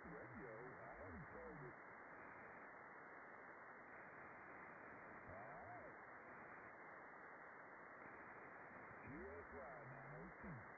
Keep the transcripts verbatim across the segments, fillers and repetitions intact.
Radio and Service. Alright. G S Y nine oh two.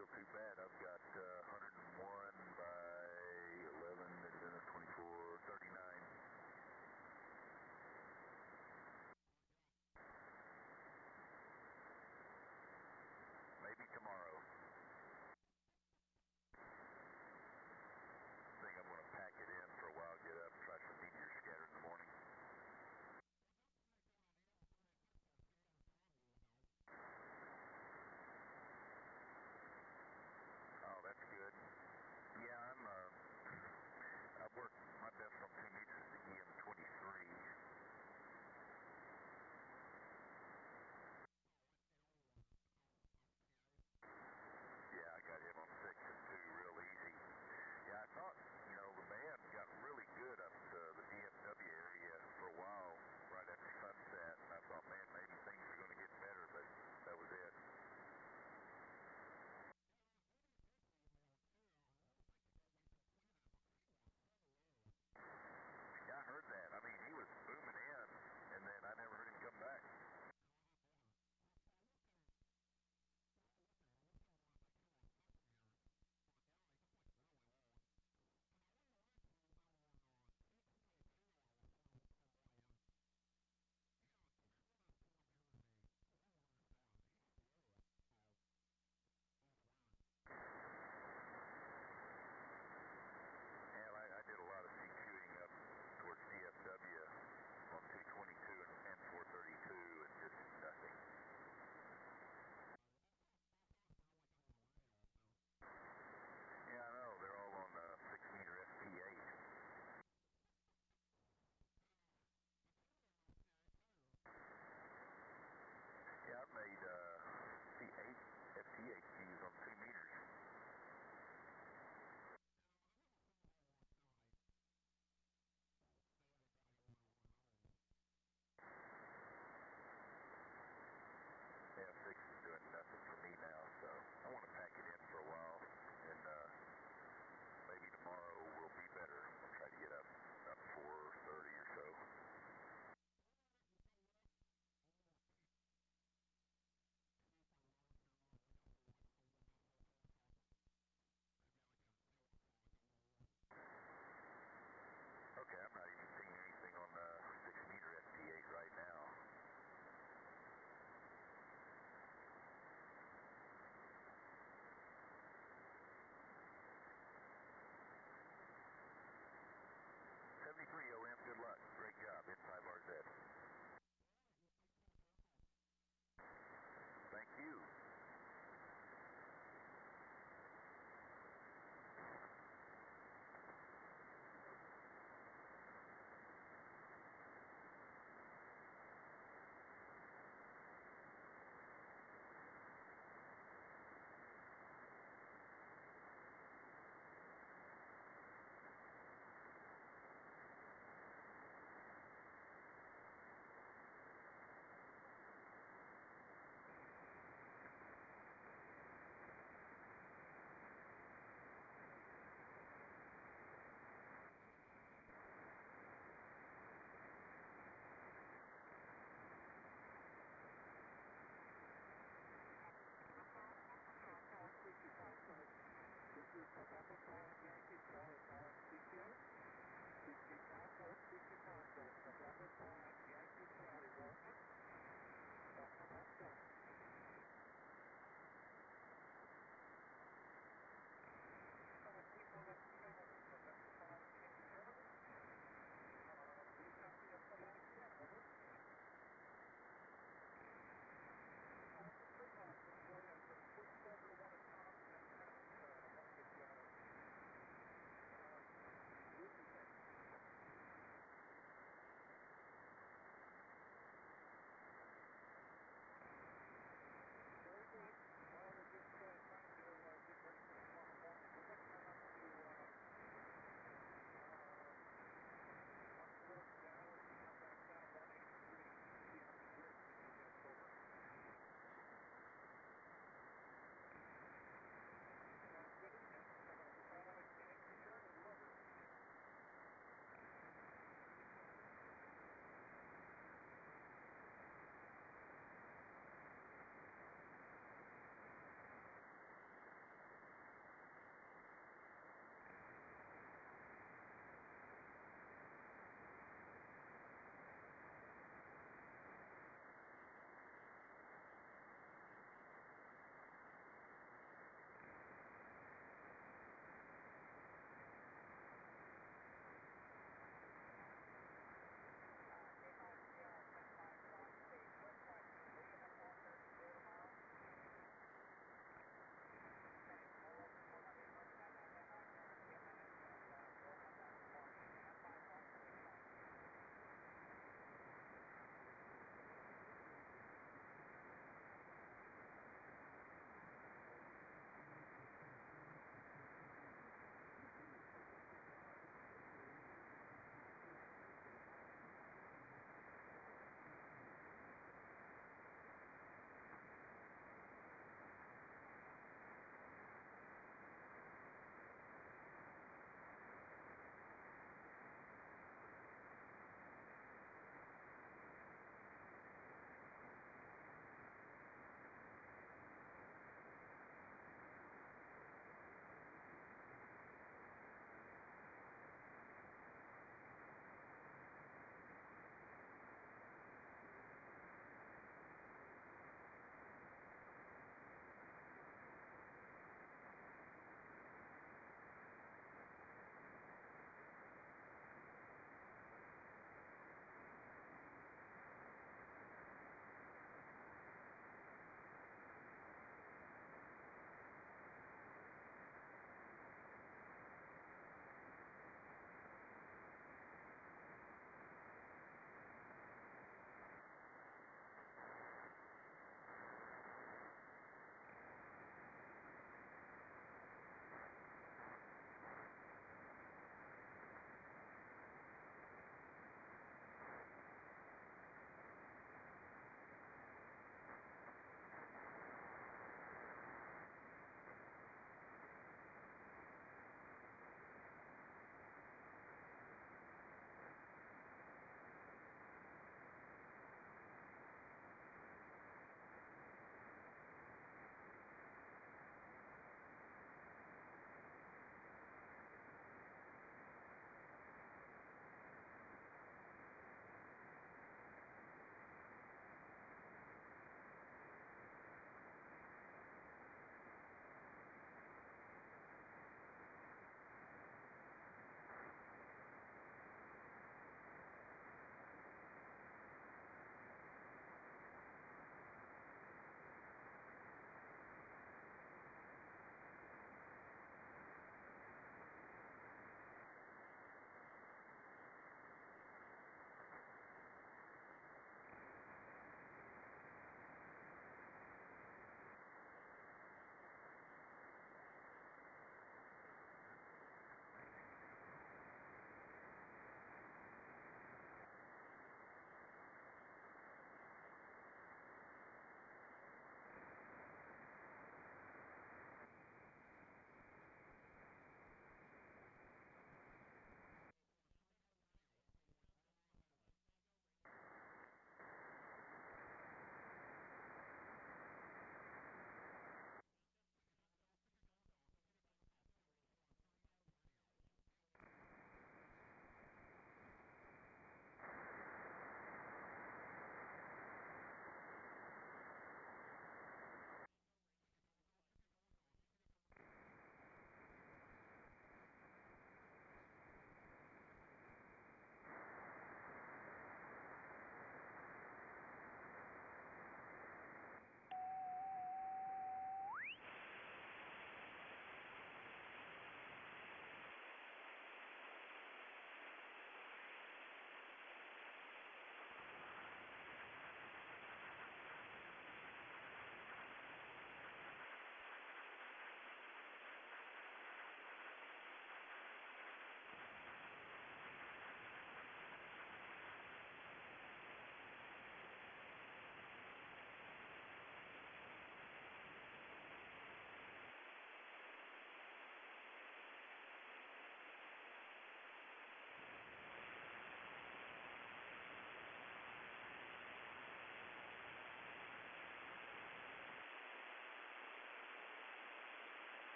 feel too bad. I've got uh, one hundred one by eleven, twenty-four, thirty-nine. Maybe tomorrow. I think I'm going to pack it in for a while, get up, try some meteor scatter in the morning.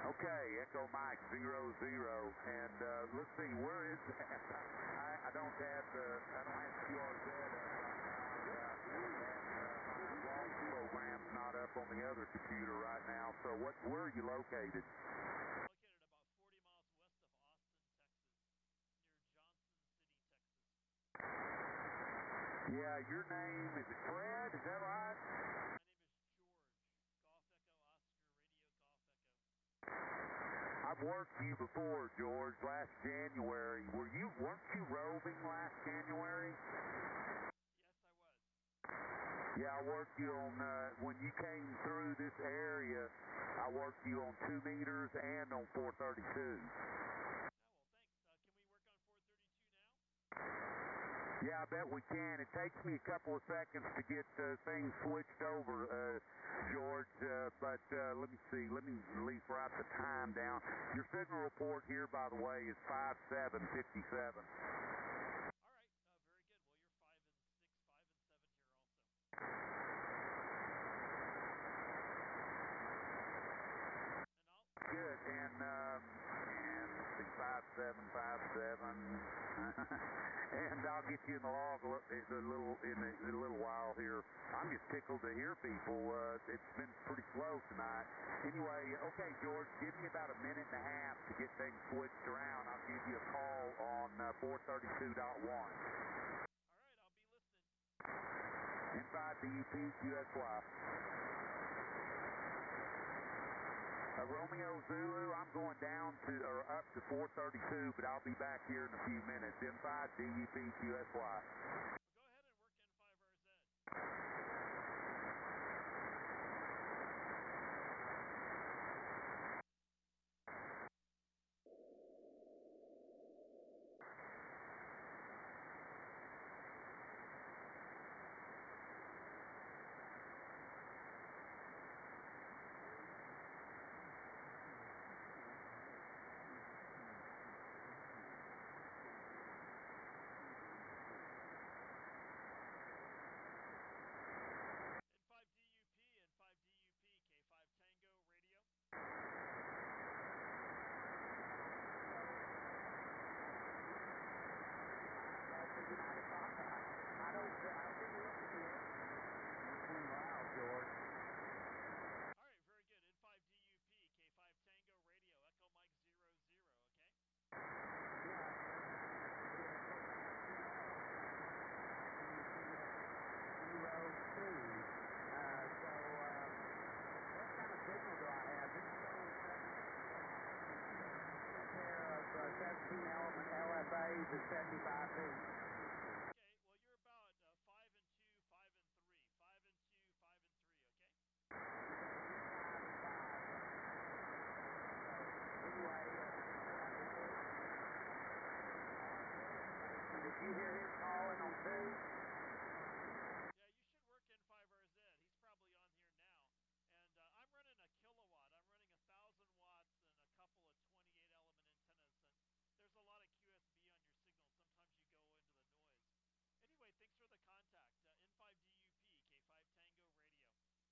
Okay, Echo Mike zero zero, and uh, let's see, where is that? I, I don't have the I don't have Q R Z up right now. Uh, and, uh, my log program's not up on the other computer right now. So what? Where are you located? Located about forty miles west of Austin, Texas, near Johnson City, Texas. Yeah, your name is it Fred? Is that right? My name is George. Golf Echo Oscar Radio Golf Echo. I've worked you before, George, last January. Were you, weren't you roving last January? Yes, I was. Yeah, I worked you on, uh, when you came through this area, I worked you on two meters and on four thirty-two. Oh, well, thanks. Uh, can we work on four thirty-two now? Yeah, I bet we can. It takes me a couple of seconds to get uh, things switched over, uh, George, uh, but uh, let me see. Let me at least write the time down. Your signal report here, by the way, is five seven fifty-seven. All right, uh, very good. Well, you're five and six, five and seven here also. And I'll... Good, and, um, and let's see, five seven five seven. And I'll get you in the log a little, a little in, a, in a little while here. I'm just tickled to hear people. Uh, it's been pretty slow tonight. Anyway, okay, George, give me about a minute and a half to get things switched around. I'll give you a call on uh, four thirty-two point one. All right, I'll be listening. N five D U P Q S Y. Uh, Romeo Zulu, I'm going down to, or up to four thirty-two, but I'll be back here in a few minutes. N five D U P Q S Y. Well, go ahead and work N five R Z. N five D U P, N five D U P, K five Tango Radio. I don't Wow, George. All right, very good. N five D U P, K five Tango Radio, Echo Mike zero zero, okay? Zero two. Uh, so, uh, what kind of signal do I have? This is only a pair of uh, seventeen element L F As at seventy-five feet. Okay, well, you're about uh, five and two, five and three, five and two, five and three, okay? Anyway, uh, did you hear him calling on two? Yeah, you should work N five R Z. He's probably on here now. And uh, I'm running a kilowatt. I'm running a thousand watts and a couple of twenty-eight element antennas. And there's a lot of Q S B on your signal. Sometimes you go into the noise. Anyway, thanks for the contact. Uh, N five D U P, K five Tango Radio.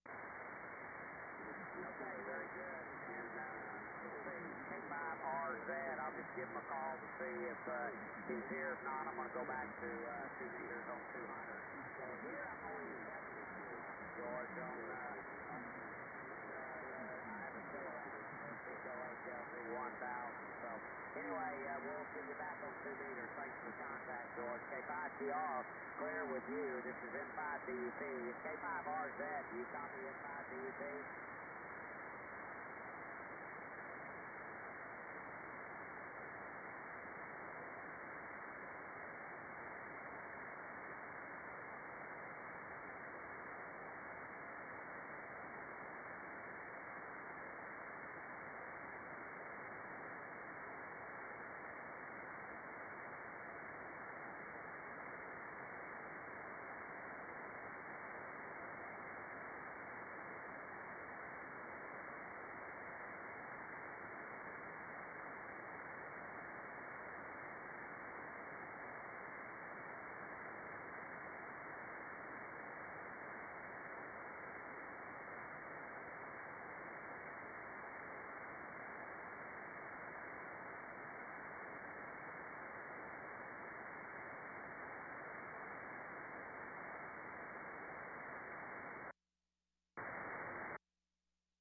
Okay, very good. And uh, let's see, K five R Z, I'll just give him a call to see if uh, he's here. If not, I'm going to go back to uh, two meters on two hundred. So here I'm only George on uh, I have a kilowatt. Pico H L V one thousand. So anyway, uh, we'll see you back on two meters. Thanks for the contact, George. K five T R, clear with you. This is N five D U P. K five R Z, do you copy N five D U P?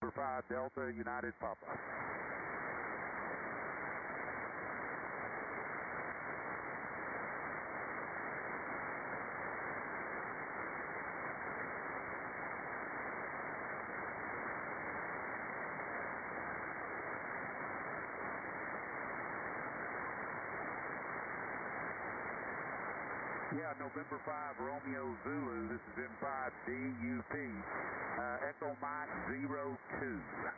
November five Delta United Papa. Yeah, November five, Romeo Zulu. This is M five D U P. Uh, Echo Mike zero two.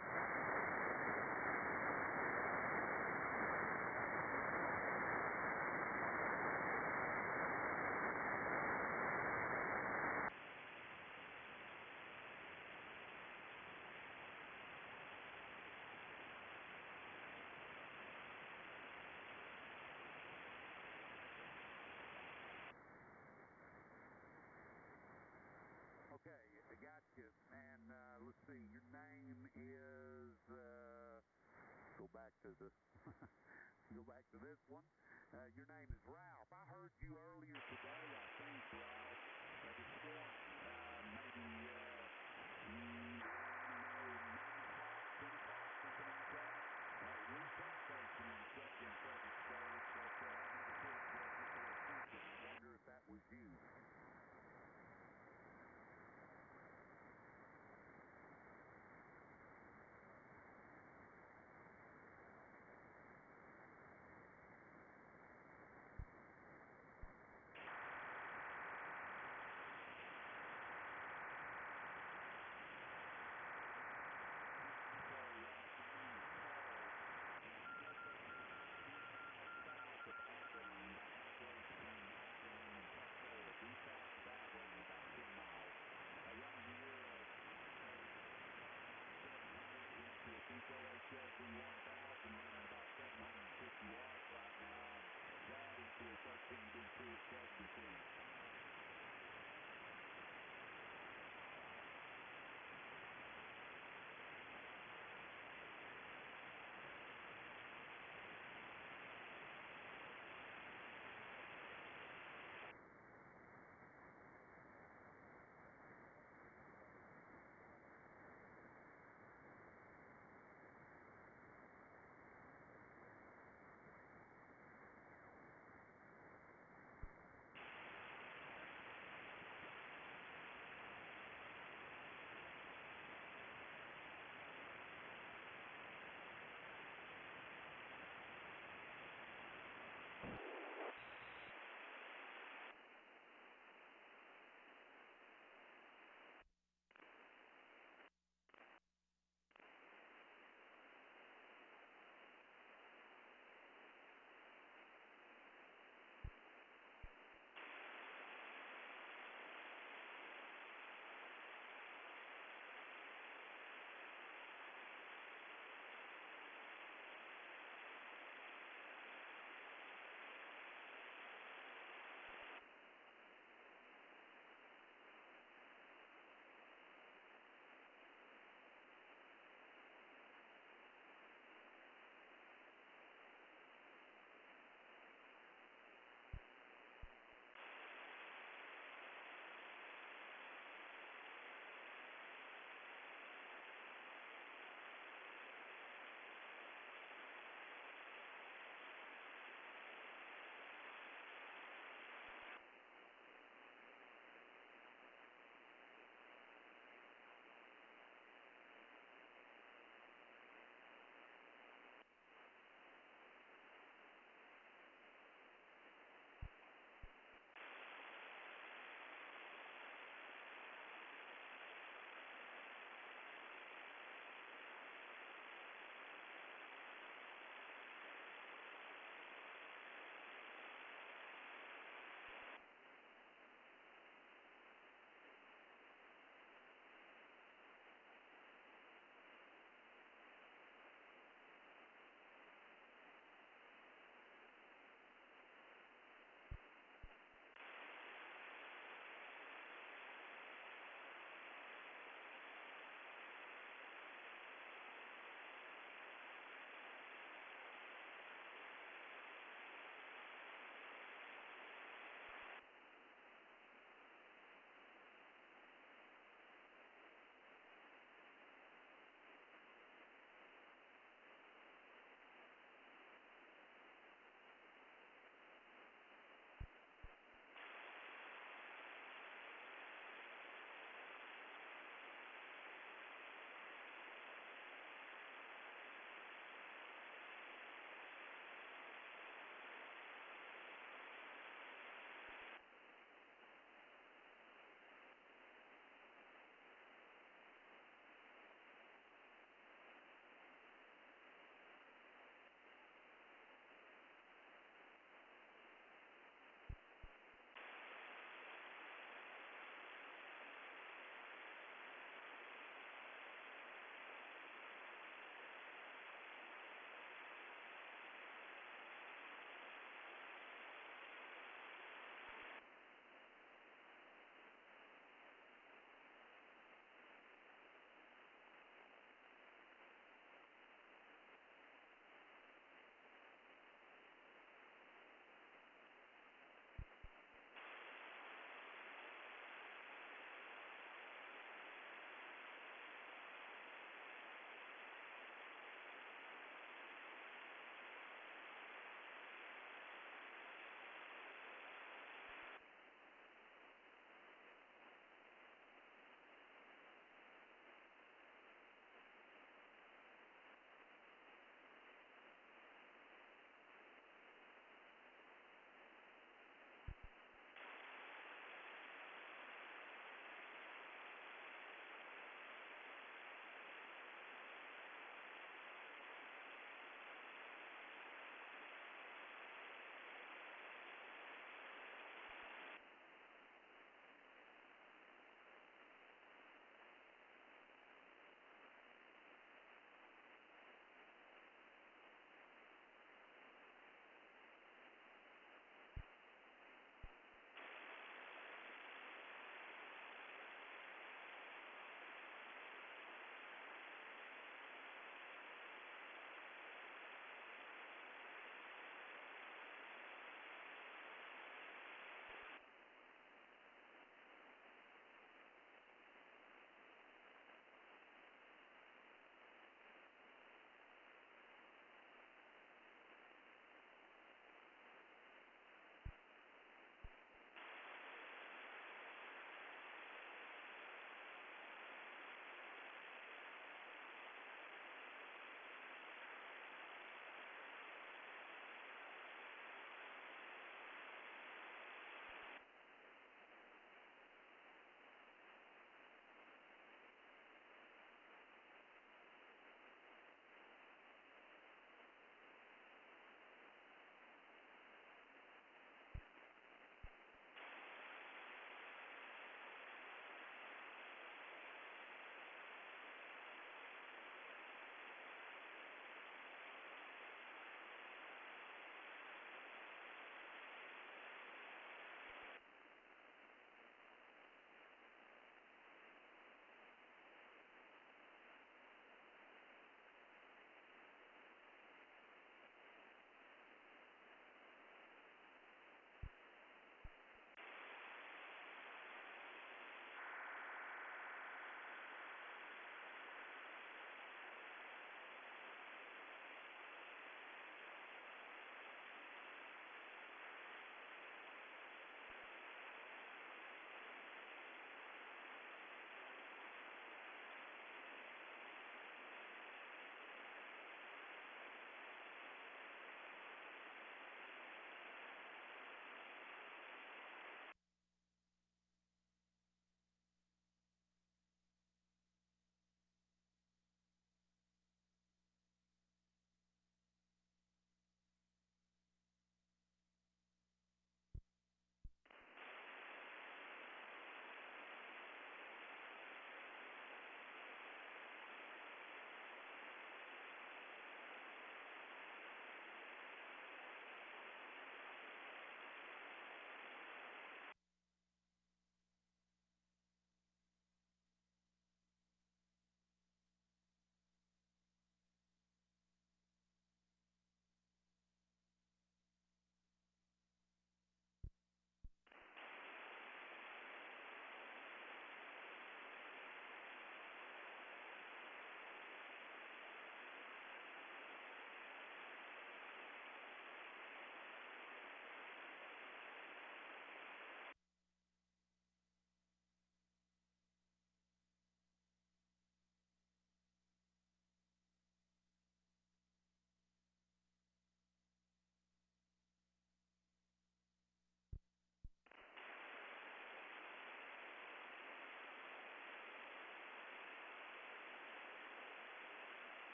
Okay, I got you. And uh, let's see, your name is, uh, go back to the, go back to this one. Uh, your name is Ralph. I heard you earlier today, I think, Ralph, uh, this morning, uh, maybe, uh, mm, I don't know, nine o'clock, ten o'clock, something like that. Uh, retail station in Second Second State, but uh, I got a quick uh, just a attention. I wonder if that was you. thirteen D two express receiver.